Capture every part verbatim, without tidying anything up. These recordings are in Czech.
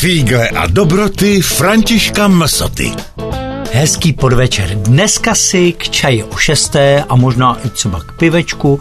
Fígle a dobroty Františka Msoty. Hezký podvečer. Dneska si k čaji o šesté a možná i třeba k pivečku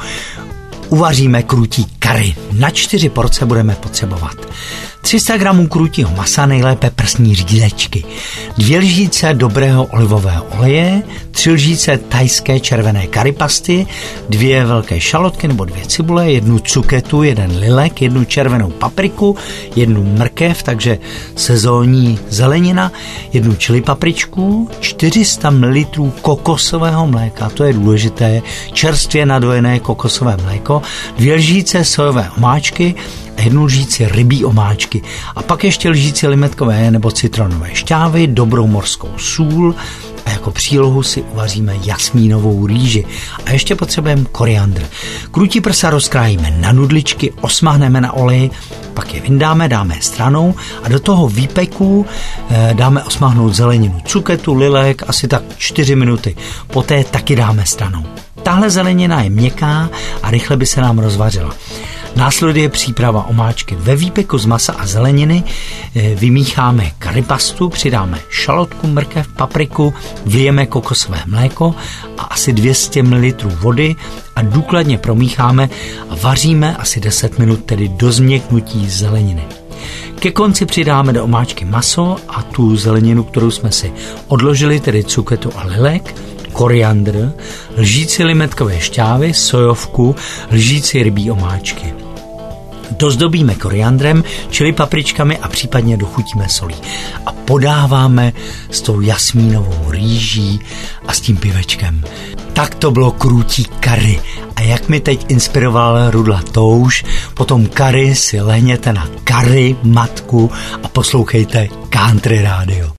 uvaříme krůtí curry. Na čtyři porce budeme potřebovat tři sta gramů krůtího masa, nejlépe prsní řízečky, dvě lžíce dobrého olivového oleje, tři lžíce thajské červené curry pasty, dvě velké šalotky nebo dvě cibule, jednu cuketu, jeden lilek, jednu červenou papriku, jednu mrkev, takže sezónní zelenina, jednu čili papričku, čtyři sta mililitrů kokosového mléka, to je důležité, čerstvě nadojené kokosové mléko, dvě lžíce sojové omáčky, jednu lžíci rybí omáčky a pak ještě lžíci limetkové nebo citronové šťávy, dobrou mořskou sůl a jako přílohu si uvaříme jasmínovou rýži. A ještě potřebujeme koriandr. Krůtí prsa rozkrájíme na nudličky, osmahneme na oleji, pak je vyndáme, dáme stranou a do toho výpeku eh, dáme osmahnout zeleninu, cuketu, lilek, asi tak čtyři minuty. Poté taky dáme stranou. Tahle zelenina je měkká a rychle by se nám rozvařila. Následuje příprava omáčky. Ve výpeku z masa a zeleniny vymícháme curry pastu, přidáme šalotku, mrkev, papriku, vlijeme kokosové mléko a asi dvě stě mililitrů vody a důkladně promícháme a vaříme asi deset minut, tedy do změknutí zeleniny. Ke konci přidáme do omáčky maso a tu zeleninu, kterou jsme si odložili, tedy cuketu a lilek, koriandr, lžíci limetkové šťávy, sojovku, lžíci rybí omáčky. Dozdobíme koriandrem, čili papričkami a případně dochutíme solí. A podáváme s tou jasmínovou rýží a s tím pivečkem. Tak to bylo krůtí curry. A jak mi teď inspiroval Rudla Touš, potom curry si lehněte na curry matku a poslouchejte Country Radio.